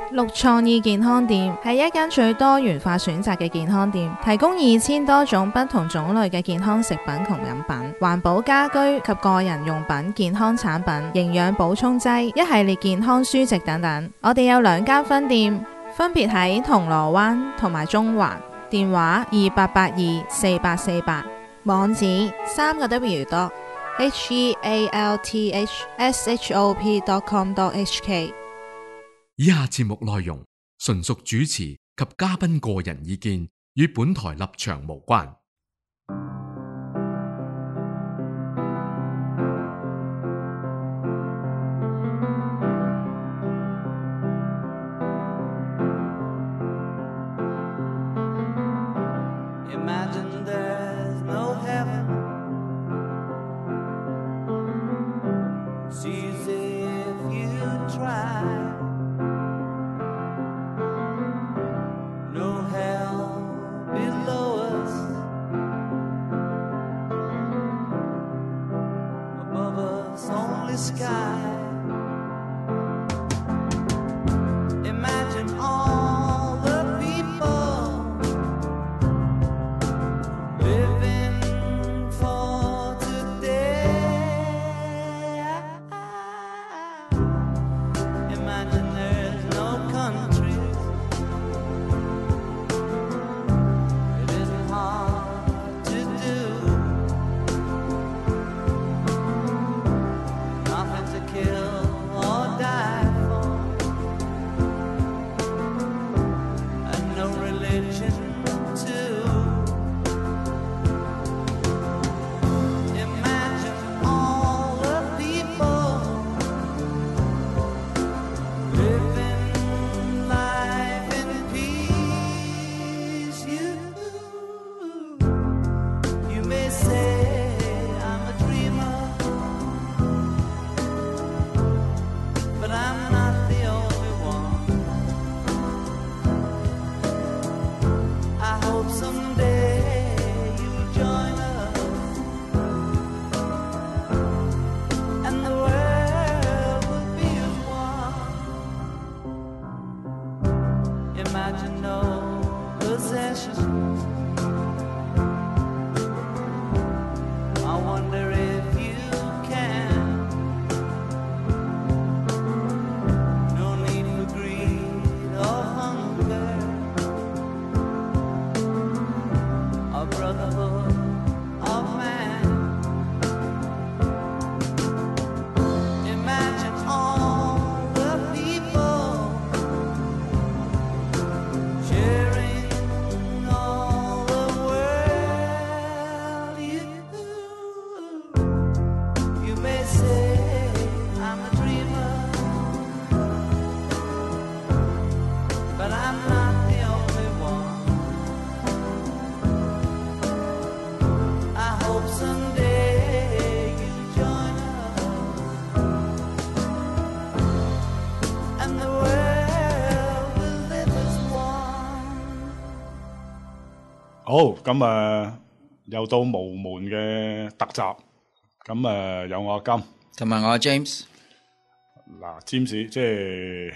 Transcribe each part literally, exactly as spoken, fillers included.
綠創意健康店係一間最多元化選擇嘅健康店，提供二千多種不同種類嘅健康食品同飲品、環保家居及個人用品、健康產品、營養補充劑、一系列健康書籍等等。我哋有兩間分店，分別喺銅鑼灣同埋中環，電話二八八二四八四八，網址三個 W dot H E A L T H S H O P dot com dot H K。 以下節目內容純屬主持及嘉賓個人意見，與本台立場無關。 好，咁啊，又到無門嘅特集，咁啊有我阿金， 同埋我阿 James。 嗱，James 即係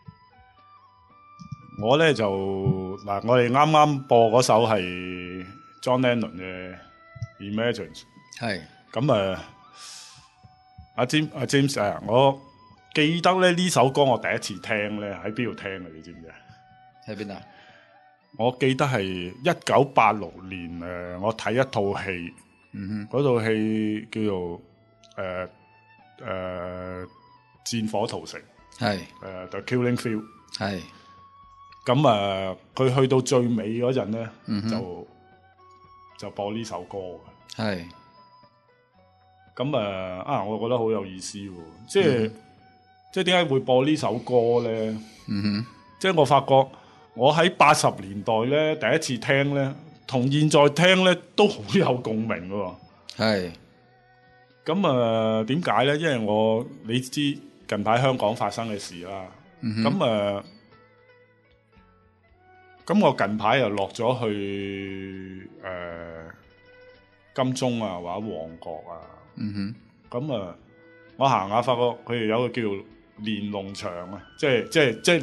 我咧就嗱，我哋啱啱播嗰首係 John Lennon 嘅 Imagine， 係， 咁啊，阿 James 阿 James 啊，我記得咧呢首歌我第一次聽咧喺邊度聽嘅，你知唔知啊？ 喺邊啊？ 我記得係一九八六年誒、呃，我睇一套戲， 嗯哼， 嗰套戲叫做誒誒、呃呃、戰火屠城， 係誒、呃、The Killing Field， 係。 咁啊，佢、呃、去到最尾嗰陣咧， 嗯、 就就播呢首歌嘅， 係。 咁啊啊，我覺得好有意思喎，即係、嗯、即係點解會播呢首歌咧？ 嗯哼， 即係我發覺。我喺八十年代咧，第一次聽咧，同現在聽咧都好有共鳴嘅。 係。 咁啊，點解咧？因為我你知近排香港發生嘅事啦。咁啊、嗯，咁我近排又落咗去誒、呃、金鐘啊，或者旺角啊。 嗯哼。咁啊，我行下發覺佢哋有個叫連儂牆啊，即係即係即係連。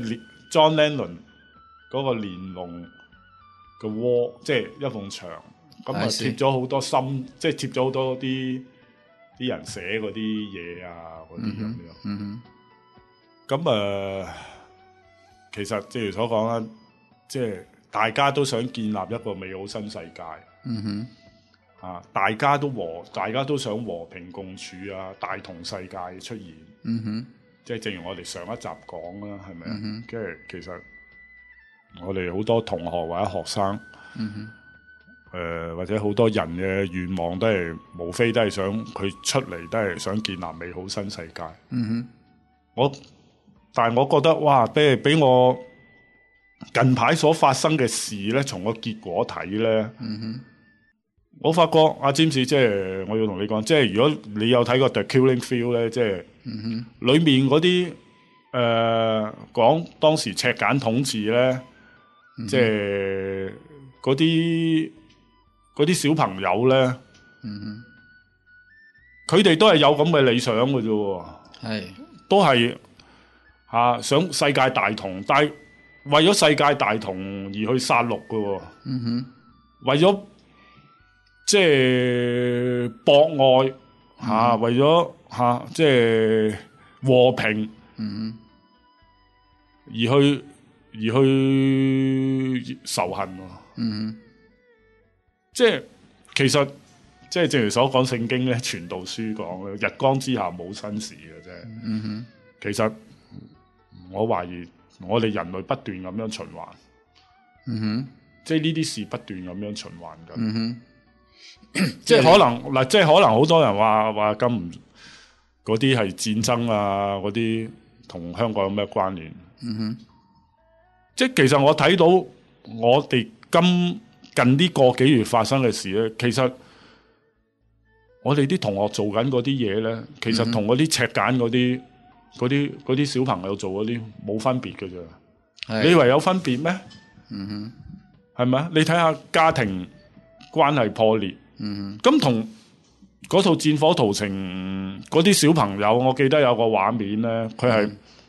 John Lennon 嗰個連龍嘅 wall， 即係一埲牆，咁啊貼咗好多心，即係貼咗好多啲啲人寫嗰啲嘢啊，嗰啲咁樣。 嗯哼。 咁誒、呃，其實正如所講啦，即係大家都想建立一個美好新世界。 嗯哼。 啊！大家都和，大家都想和平共處啊，大同世界出現。 嗯哼， 即係正如我哋上一集講啦，係咪啊？ 嗯哼， 即係其實我哋好多同學或者學生， 嗯哼， 誒、呃、或者好多人嘅願望都係無非都係想佢出嚟都係想建立美好新世界。 嗯哼， 我但係我覺得哇，比如俾我近排所發生嘅事咧，從個結果睇咧， 嗯哼。 我發覺阿詹士，即係我要同你講，即係如果你有睇過 The Killing Field 咧，即係、 嗯、 裏面嗰啲誒講當時赤柬統治咧， 嗯、 即係嗰啲嗰啲小朋友咧，佢、 嗯、 哋都係有咁嘅理想嘅啫， 係都係吓、啊、想世界大同，但係為咗世界大同而去殺戮嘅， 嗯哼， 為咗。即係博愛吓、啊嗯，為咗吓、啊、即係和平， 嗯， 而去而去仇恨， 嗯， 即係其實即係正如所講聖經咧，傳道書講咧，日光之下冇新事嘅啫。 嗯哼，其實我懷疑我哋人類不斷咁樣循環， 嗯哼， 即係呢啲事不斷咁樣循環緊。 嗯哼。 即係可能嗱，即係可能好多人話話咁嗰啲係戰爭啊，嗰啲同香港有咩關聯？ 嗯哼， 即係其實我睇到我哋今近呢個幾月發生嘅事咧，其實我哋啲同學做緊嗰啲嘢咧，其實同嗰啲赤柬嗰啲嗰啲嗰啲小朋友做嗰啲冇分別嘅啫。你以為有分別咩？ 嗯哼， 係咪啊？你睇下家庭關係破裂。 嗯， 咁同嗰套《戰火屠城》嗰啲小朋友，我記得有個畫面咧，佢係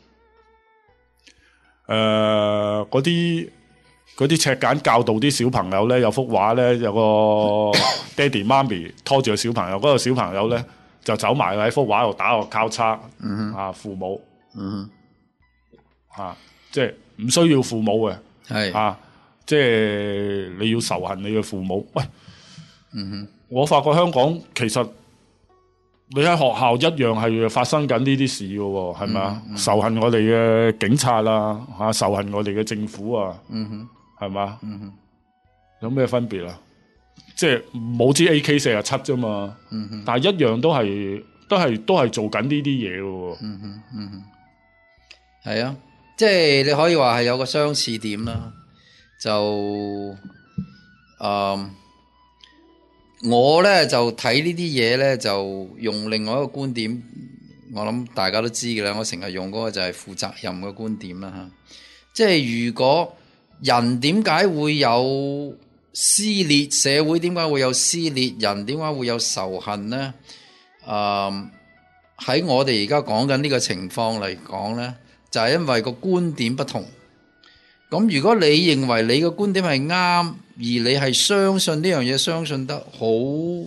誒嗰啲嗰啲赤柬教導啲小朋友咧，有幅畫咧，有個爹哋媽咪拖住個小朋友，嗰、嗰個小朋友咧就走埋喺幅畫度打個交叉， 嗯啊父母， 嗯啊即係唔需要父母嘅， 係啊即係你要仇恨你嘅父母，喂。 嗯哼， 我發覺香港其實你喺學校一樣係發生緊呢啲事嘅，係咪啊？仇恨我哋嘅警察啊，吓仇恨我哋嘅政府啊， 嗯哼， 係嘛？ 嗯哼， 有咩分別啊？即係冇支 A K 四十七啫嘛， 嗯哼， 但係一樣都係都係都係做緊呢啲嘢嘅。 嗯哼，嗯哼，係啊，即係你可以話係有個相似點啦，就誒。嗯我咧就睇呢啲嘢咧，就用另外一個觀點，我諗大家都知嘅啦。我成日用嗰個就係負責任嘅觀點啦嚇。即係如果人點解會有撕裂，社會點解會有撕裂，人點解會有仇恨咧？誒、呃、喺我哋而家講緊呢個情況嚟講咧，就係、是、因為個觀點不同。咁如果你認為你嘅觀點係啱，而你係相信呢樣嘢，相信得好，誒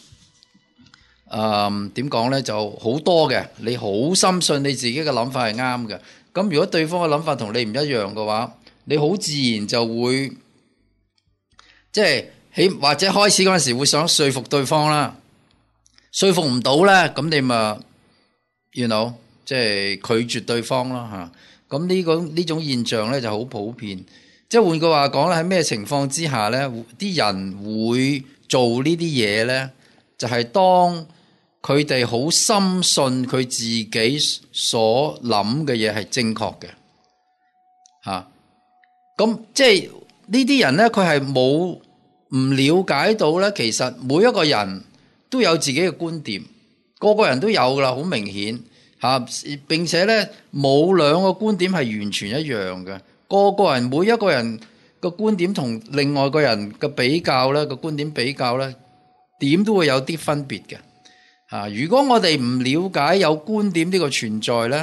點講咧，就好多嘅，你好深信你自己嘅諗法係啱嘅。咁如果對方嘅諗法同你唔一樣嘅話，你好自然就會，即係起或者開始嗰陣時會想說服對方啦，說服唔到咧，咁你咪，you know，即係拒絕對方啦嚇。咁呢個呢種現象咧就好普遍，即係換句話講咧，喺咩情況之下咧，啲人會做呢啲嘢咧，就係當佢哋好深信佢自己所諗嘅嘢係正確嘅，嚇。咁即係呢啲人咧，佢係冇唔了解到咧，其實每一個人都有自己嘅觀點，個個人都有噶啦，好明顯。吓，並且咧冇兩個觀點係完全一樣嘅，個個人每一個人個觀點同另外個人嘅比較咧，個觀點比較咧，點都會有啲分別嘅。吓，如果我哋唔了解有觀點呢個存在咧，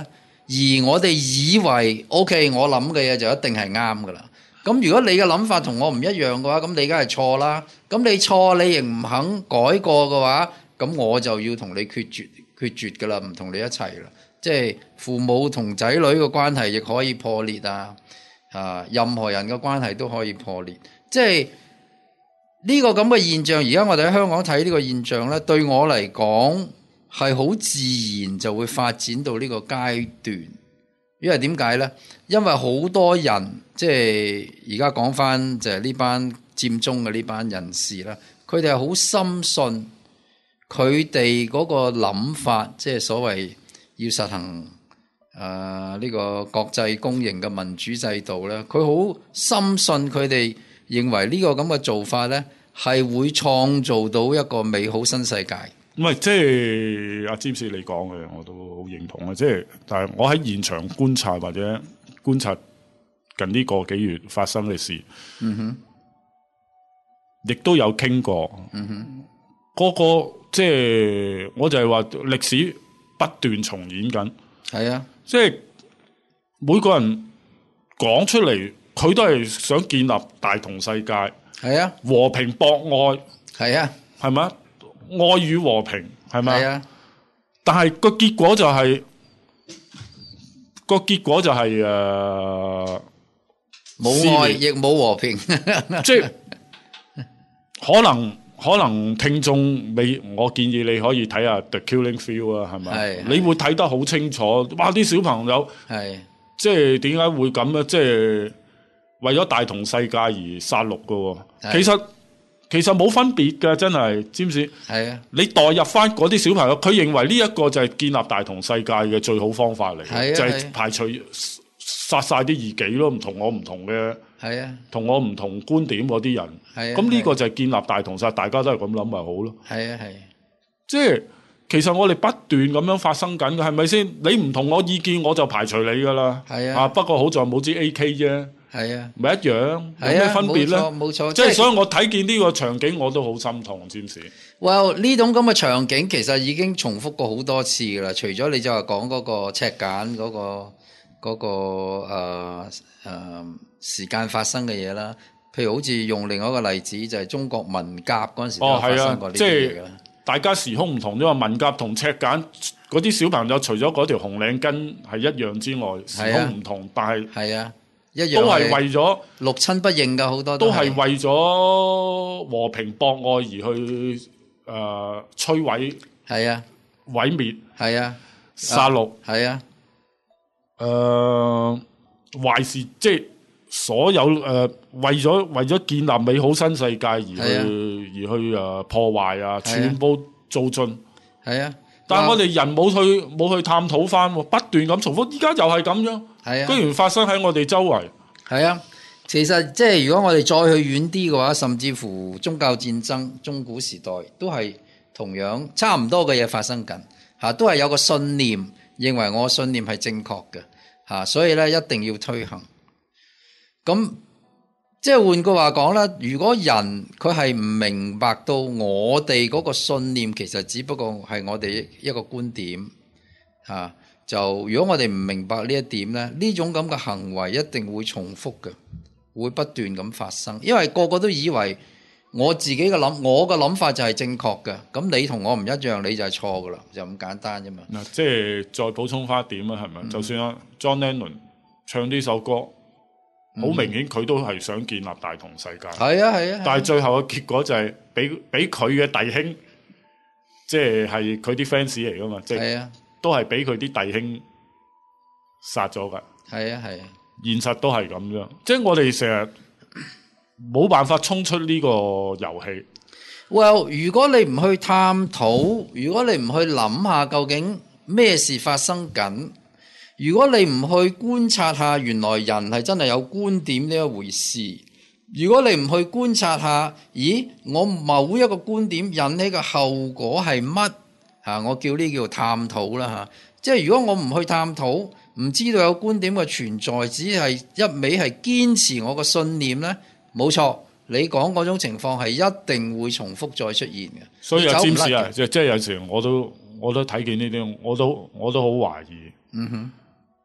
而我哋以為 OK， 我諗嘅嘢就一定係啱噶啦。咁如果你嘅諗法同我唔一樣嘅話，咁你梗係錯啦。咁你錯，你亦唔肯改過嘅話，咁我就要同你決絕決絕噶啦，唔同你一齊啦。即係父母同仔女嘅關係亦可以破裂啊！啊，任何人嘅關係都可以破裂。即係呢個咁嘅現象，而家我哋喺香港睇呢個現象咧，對我嚟講係好自然就會發展到呢個階段。因為點解咧？因為好多人即係而家講翻就係呢班佔中嘅呢班人士啦，佢哋係好深信佢哋嗰個諗法，即係所謂要實行誒呢個國際公認嘅民主制度咧，佢好深信佢哋認為呢個咁嘅做法咧，係會創造到一個美好新世界。 唔係，即係阿詹士你講嘅，我都好認同啊！即係，但係我喺現場觀察或者觀察近呢個幾月發生嘅事， 嗯哼， 亦都有傾過， 嗯哼， 個個即係我就係話歷史不斷重演緊， 係啊， 即係每個人講出嚟，佢都係想建立大同世界， 係啊， 和平博愛， 係啊， 係咪？愛與和平係咪？ 係啊， 但係個結果就係、是、個結果就係誒冇愛亦冇和平， 即係可能可能聽眾你，我建議你可以睇下 The Killing Field 啊，係咪？你會睇得好清楚。哇！啲小朋友係即係點解會咁咧？即係為咗大同世界而殺戮㗎喎。其實其實冇分別㗎，真係知唔知？係啊！你代入翻嗰啲小朋友，佢認為呢一個就係建立大同世界嘅最好方法嚟，就係排除殺晒啲異己咯，唔同我唔同嘅，係啊，同我唔同觀點嗰啲人，係啊。咁呢個就係建立大同世界，大家都係咁諗咪好咯。係啊係。即係其實我哋不斷咁樣發生緊嘅，係咪先？你唔同我意見，我就排除你㗎啦。係啊。啊不過好在冇支 A K 啫。係啊，咪一樣，有咩分別咧？冇錯，冇錯。即係所以我睇見呢個場景，我都好心痛，知唔知？Well，呢種咁嘅場景其實已經重複過好多次噶啦。除咗你就話講嗰個赤柬嗰個嗰個誒誒時間發生嘅嘢啦，譬如好似用另外一個例子，就係中國文革嗰陣時都有發生過呢啲嘢噶啦。大家時空唔同啫嘛，文革同赤柬嗰啲小朋友除咗嗰條紅領巾係一樣之外，時空唔同，但係係啊。一樣都係為咗六親不認㗎，好多都係為咗和平博愛而去誒、呃、摧毀，係啊，毀滅，係啊，殺戮，係啊，誒、呃、壞事，即係所有誒、呃、為咗為咗建立美好新世界而去、啊、而去誒、呃、破壞啊，全部做盡，係啊。但係我哋人冇去冇去探討翻，不斷咁重複，依家又係咁樣，係啊，居然發生喺我哋周圍。係啊，其實即係如果我哋再去遠啲嘅話，甚至乎宗教戰爭、中古時代都係同樣差唔多嘅嘢發生緊，吓都係有個信念，認為我信念係正確嘅，吓所以咧一定要推行。咁即係換句話講啦，如果人佢係唔明白到我哋嗰個信念其實只不過係我哋一個觀點，啊，就如果我哋唔明白呢一點咧，呢種咁嘅行為一定會重複嘅，會不斷咁發生，因為個個都以為我自己嘅諗，我嘅諗法就係正確嘅，咁你同我唔一樣，你就係錯噶啦，就咁簡單啫嘛。嗱，即係再補充翻一點啊，係咪？嗯、就算啊 John Lennon 唱呢首歌。好明顯佢都係想建立大同世界，係啊係啊，但係最後嘅結果就係俾俾佢嘅弟兄，即係係佢啲 fans 嚟噶嘛，即係、啊、都係俾佢啲弟兄殺咗噶，係啊係啊，現實都係咁樣，即係我哋成日冇辦法衝出呢個遊戲。Well， 如果你唔去探討，如果你唔去諗下究竟咩事發生緊。如果你唔去觀察下，原來人係真係有觀點呢一回事。如果你唔去觀察下，咦，我某一個觀點引起嘅後果係乜？吓，我叫呢叫探討啦吓。即係如果我唔去探討，唔知道有觀點嘅存在，只係一味係堅持我個信念咧，冇錯。你講嗰種情況係一定會重複再出現嘅。所以啊，詹士啊，即係有時我都我都睇見呢啲，我都我都好懷疑。嗯哼。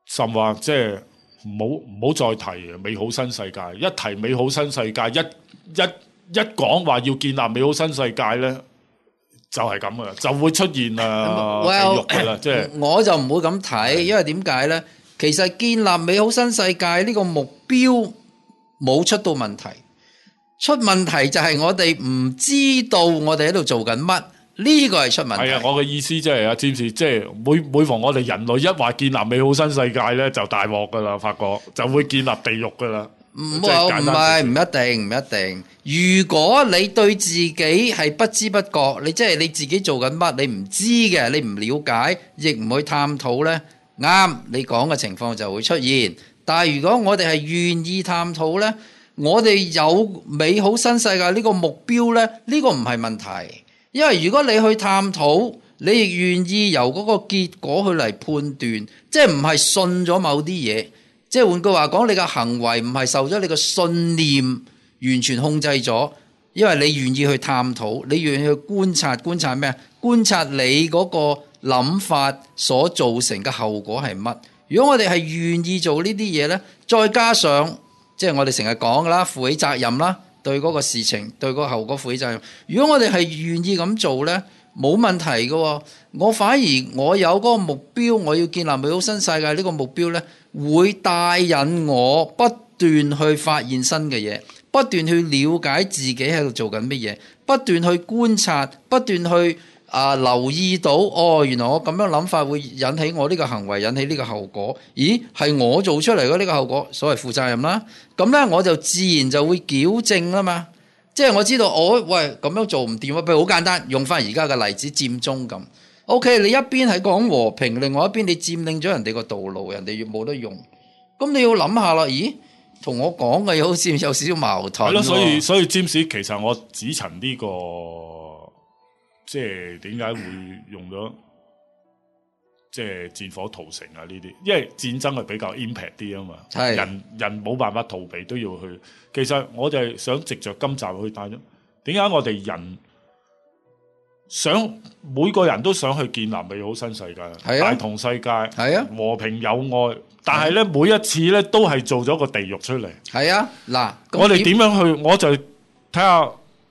甚或即係唔好唔好再提美好新世界。一提美好新世界，一一一講話要建立美好新世界咧，就係咁噶啦，就會出現啊地獄噶啦。即係我就唔會咁睇，因為點解咧？其實建立美好新世界呢個目標冇出到問題，出問題就係我哋唔知道我哋喺度做緊乜，呢個係出問題。係啊， 我嘅意思即係啊，詹士，即係每每逢我哋人類一話建立美好新世界咧，就大鑊噶啦，發覺就會建立地獄噶啦。 唔唔係唔一定唔一定。如果你對自己係不知不覺，你即係你自己做緊乜，你唔知嘅，你唔了解，亦唔去探討呢，啱你講嘅情況就會出現。但係如果我哋係願意探討呢，我哋有美好新世界呢個目標呢，呢個唔係問題。因為如果你去探討，你亦願意由嗰個結果去嚟判斷，即係唔係信咗某啲嘢。即係換句話講，你嘅行為唔係受咗你嘅信念完全控制咗，因為你願意去探討，你願意去觀察，觀察咩啊？觀察你嗰個諗法所造成嘅後果係乜？如果我哋係願意做呢啲嘢呢，再加上即係我哋成日講噶啦，負起責任啦，對嗰個事情，對嗰個後果負起責任。如果我哋係願意咁做呢，冇問題嘅。我反而我有嗰個目標，我要建立美好新世界呢個目標呢，會帶引我不斷去發現新嘅嘢，不斷去了解自己喺度做緊乜嘢，不斷去觀察，不斷去啊、呃、留意到，哦，原來我咁樣諗法會引起我呢個行為，引起呢個後果。咦，係我做出嚟嘅呢個後果，所謂負責任啦。咁呢，我就自然就會矯正啦嘛。即係我知道，我、哦、喂咁樣做唔掂啊。譬如好簡單，用翻而家嘅例子佔中咁。O.K. 你一邊係講和平，另外一邊你佔領咗人哋個道路，人哋冇得用。咁你要諗下啦，咦？同我講嘅嘢好似有少少矛盾。係咯， 所以所以詹士，其實我指陳呢個，即係點解會用咗即係戰火屠城啊呢啲？因為戰爭係比較 impact 啲啊嘛， 係人人冇辦法逃避都要去。其實我就係想藉着今集去帶咗，點解我哋人？想每個人都想去建立美好新世界， 啊、 大同世界， 係啊， 和平友愛。但係咧，啊、每一次咧都係做咗個地獄出嚟。係啊，嗱， 我哋點樣去？我就睇下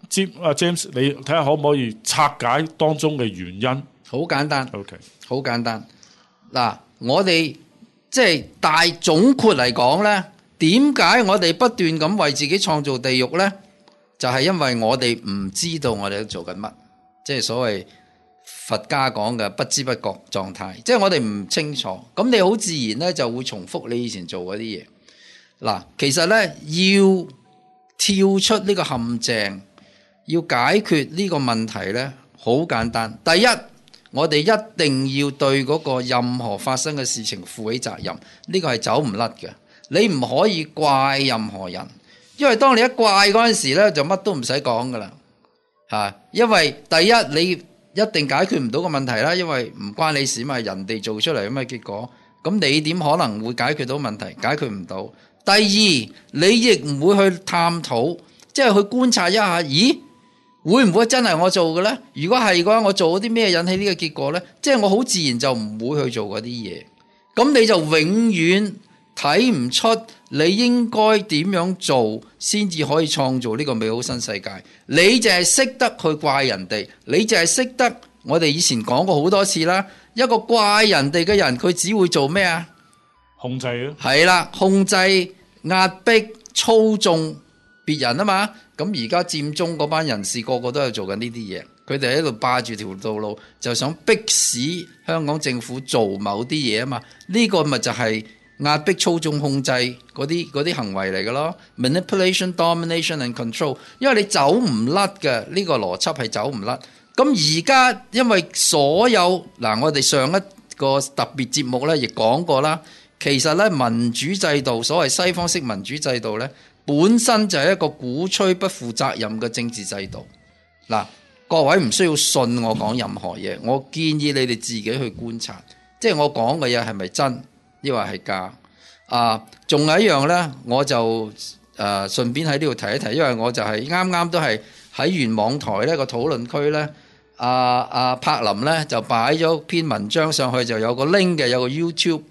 James， 你睇下可唔可以拆解當中嘅原因？ 好簡單 ，OK， 好簡單。嗱，我哋即係大總括嚟講咧，點解我哋不斷咁為自己創造地獄咧？就係、是、因為我哋唔知道我哋喺度做緊乜。即係所謂佛家講嘅不知不覺狀態，即係我哋唔清楚，咁你好自然咧就會重複你以前做嗰啲嘢。嗱，其實咧要跳出呢個陷阱，要解決呢個問題咧，好簡單。第一，我哋一定要對嗰個任何發生嘅事情負起責任，呢個係走唔甩嘅。你唔可以怪任何人，因為當你一怪嗰陣時咧，就乜都唔使講噶啦。啊，因為第一你一定解決唔到個問題啦，因為唔關你事嘛，人哋做出嚟咁嘅結果，咁你點可能會解決到問題？解決唔到。第二，你亦唔會去探討，即係去觀察一下，咦，會唔會真係我做嘅呢？如果係嘅話，我做咗啲咩引起呢個結果呢？即係我好自然就唔會去做嗰啲嘢，咁你就永遠睇唔出你應該點樣做先至可以創造呢個美好新世界。你淨係識得去怪人哋，你淨係識得，我哋以前講過好多次啦，一個怪人哋嘅人，佢只會做咩啊？ 控制啊， 係啦，控制、壓迫、操縱別人啊嘛。咁而家佔中嗰班人士個個都係做緊呢啲嘢，佢哋喺度霸住條道路，就想逼使香港政府做某啲嘢啊嘛。呢個咪就係壓迫、操縱、控制嗰啲嗰啲行為嚟嘅咯 ，manipulation、domination and control。因為你走唔甩嘅，呢個邏輯係走唔甩。咁而家因為所有嗱，我哋上一個特別節目咧亦講過啦，其實咧民主制度，所謂西方式民主制度咧，本身就係一個鼓吹不負責任嘅政治制度。嗱，各位唔需要信我講任何嘢，我建議你哋自己去觀察，即係我講嘅嘢係咪真？抑或係假啊？仲有一樣咧，我就誒、呃、順便喺呢度提一提，因為我就係啱啱都係喺元網台呢個討論區咧，阿、啊、阿、啊、柏林咧就擺咗篇文章上去，就有個 link 嘅，有個 YouTube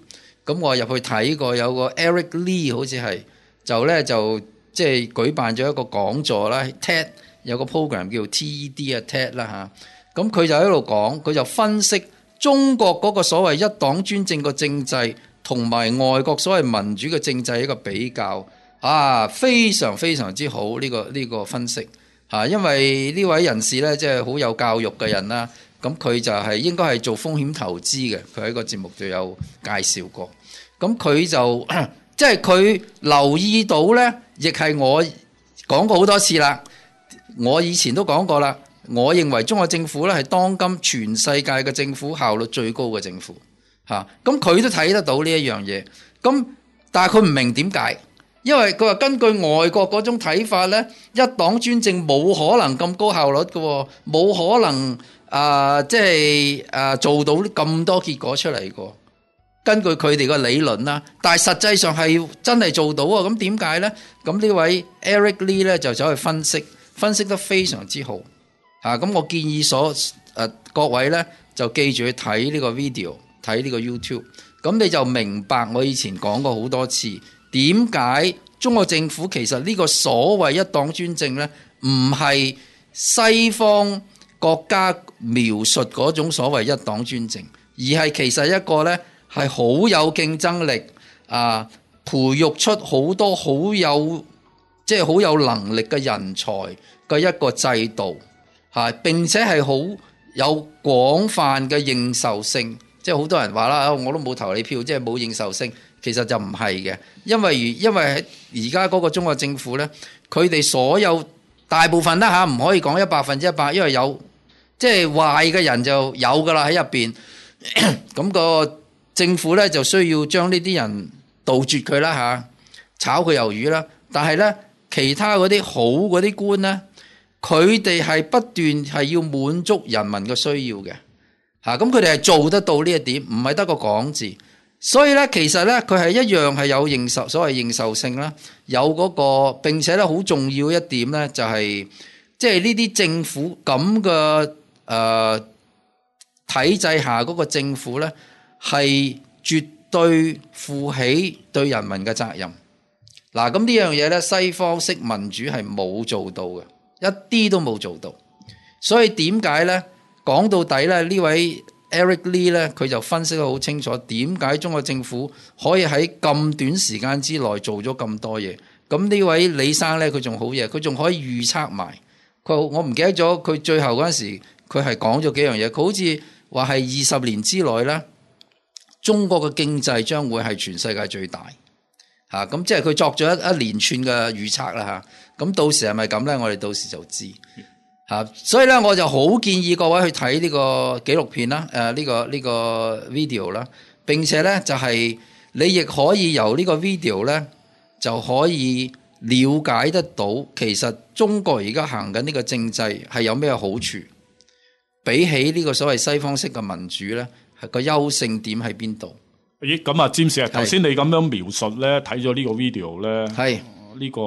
咁我入去睇過，有個 Eric Lee 好似係就咧就即係舉辦咗一個講座啦 ，TED 有個 program 叫 T E D 啊 TED 啦嚇，咁佢就喺度講，佢就分析中國嗰個所謂一黨專政個政制同埋外國所謂民主嘅政制一個比較啊，非常非常之好呢個呢個分析嚇，因為呢位人士咧即係好有教育嘅人啦。咁佢就係應該係做風險投資嘅，佢喺個節目度有介紹過。咁佢就即係佢留意到呢，亦係我講過好多次啦。我以前都講過啦，我認為中國政府呢係當今全世界嘅政府效率最高嘅政府嚇。咁佢都睇得到呢一樣嘢。咁但係佢唔明點解，因為佢話根據外國嗰種睇法呢，一黨專政冇可能咁高效率嘅，冇可能。啊、呃，即係啊、呃，做到咁多結果出嚟個，根據佢哋個理論啦，但係實際上係真係做到啊！咁點解呢？咁呢位 Eric Lee 咧就走去分析，分析得非常之好嚇。咁、啊、我建議所誒、呃、各位咧就記住去睇呢個 video， 睇呢個 YouTube， 咁你就明白我以前講過好多次，點解中國政府其實呢個所謂一黨專政咧，唔係西方國家描述嗰種所謂一黨專政，而係其實一個呢係好有競爭力啊，培育出好多好有即係好有能力嘅人才嘅一個制度嚇，並且係好有廣泛嘅認受性。即係好多人話啦，我都冇投你票，即係冇認受性。其實就唔係嘅，因為因為喺而家嗰個中國政府呢，佢哋所有大部分啦嚇，唔可以講一百分之一百，因為有。即係壞嘅人就有噶啦喺入邊，咁個政府咧就需要將呢啲人杜絕佢啦嚇，炒佢魷魚啦。但係咧，其他嗰啲好嗰啲官咧，佢哋係不斷係要滿足人民嘅需要嘅嚇，咁佢哋係做得到呢一點，唔係得個講字。所以咧，其實咧，佢係一樣係有認受，所謂認受性啦，有嗰個並且咧好重要一點咧，就係即係呢啲政府咁嘅。誒、呃、體制下嗰個政府呢，係絕對負起對人民嘅責任。嗱，咁呢樣嘢呢，西方式民主係冇做到嘅，一啲都冇做到。所以點解呢？講到底呢，呢位 Eric Lee 呢，佢就分析得好清楚，點解中國政府可以喺咁短時間之內做咗咁多嘢。咁呢位李生呢，佢仲好嘢，佢仲可以預測埋。佢我唔記得咗，佢最後嗰陣時。佢係講咗幾樣嘢，佢好似話係二十年之內咧，中國嘅經濟將會係全世界最大嚇，咁即係佢作咗一一連串嘅預測啦嚇，咁到時係咪咁咧？我哋到時就知嚇，所以咧我就好建議各位去睇呢個紀錄片啦，誒呢個呢個 video 啦，並且咧就係你亦可以由呢個 video 咧就可以了解得到，其實中國而家行緊呢個政制係有咩好處。比起呢個所謂西方式嘅民主咧，係個優勝點喺邊度？ 咦，咁啊，詹士啊，頭先你咁樣描述咧，睇咗呢個 video 咧， 係呢個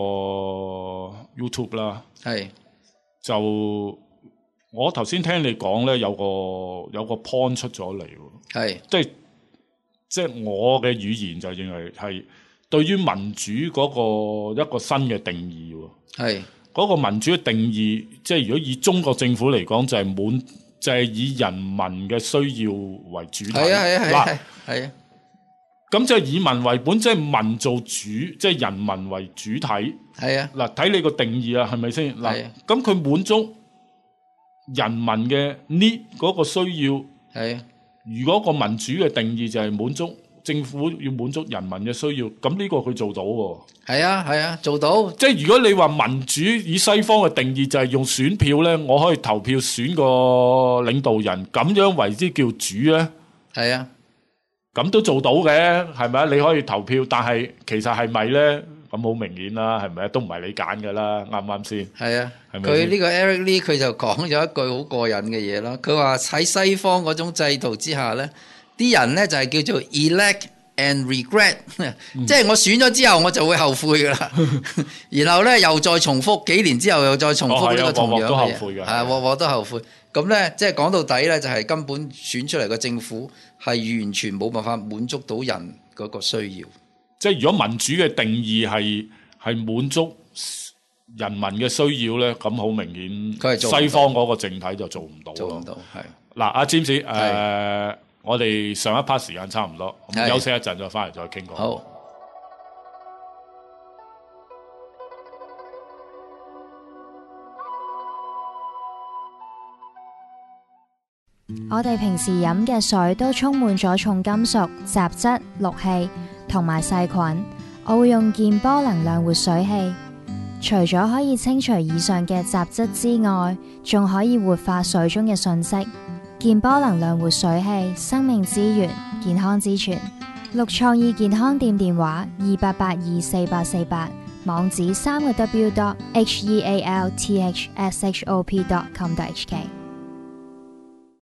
YouTube 啦， 係就我頭先聽你講咧，有個有個 point 出咗嚟喎， 係即係即係我嘅語言就認為係對於民主嗰個一個新嘅定義喎， 係嗰個民主嘅定義，即係如果以中國政府嚟講，就係滿。就係以人民嘅需要為主體， 係啊係啊係啊係啊， 咁即係以民為本，即係民做主，即係人民為主體， 係啊。嗱， 睇你個定義啊，係咪先？嗱，咁佢滿足人民嘅 need 嗰個需要， 係啊。 如果個民主嘅定義就係滿足政府要滿足人民嘅需要，咁呢個佢做到喎。係啊係啊，做到。 即係如果你話民主以西方嘅定義就係用選票咧，我可以投票選個領導人，咁樣為之叫主咧。係啊，咁都做到嘅，係咪啊？你可以投票，但係其實係咪咧？咁好明顯啦，係咪啊？都唔係你揀噶啦，啱唔啱先？係啊，係咪？佢呢個 Eric Lee 佢就講咗一句好過癮嘅嘢啦。佢話喺西方嗰種制度之下咧，啲人咧就係叫做 elect and regret，嗯、即係我選咗之後我就會後悔噶啦，然後咧又再重複幾年之後又再重複呢個同樣嘅嘢，係鑊鑊都後悔。 咁咧，即係講到底咧，就係根本選出嚟嘅政府係完全冇辦法滿足到人嗰個需要。 即係如果民主嘅定義係係滿足人民嘅需要咧，咁好明顯， 佢係做唔到西方嗰個政體就做唔到咯。 做唔到係。 嗱，阿 James 誒、 係呃，我哋上一 part 時間差唔多，咁係休息一陣再翻嚟再傾過。 好。 我哋平時飲嘅水都充滿咗重金屬、雜質、氯氣同埋細菌。我會用健波能量活水器，除咗可以清除以上嘅雜質之外，仲可以活化水中嘅訊息。健波能量活水器，生命之源，健康之泉。綠創意健康店電話二八八二四八四八，網址三個 W dot H E A L T H S H O P dot com dot H K。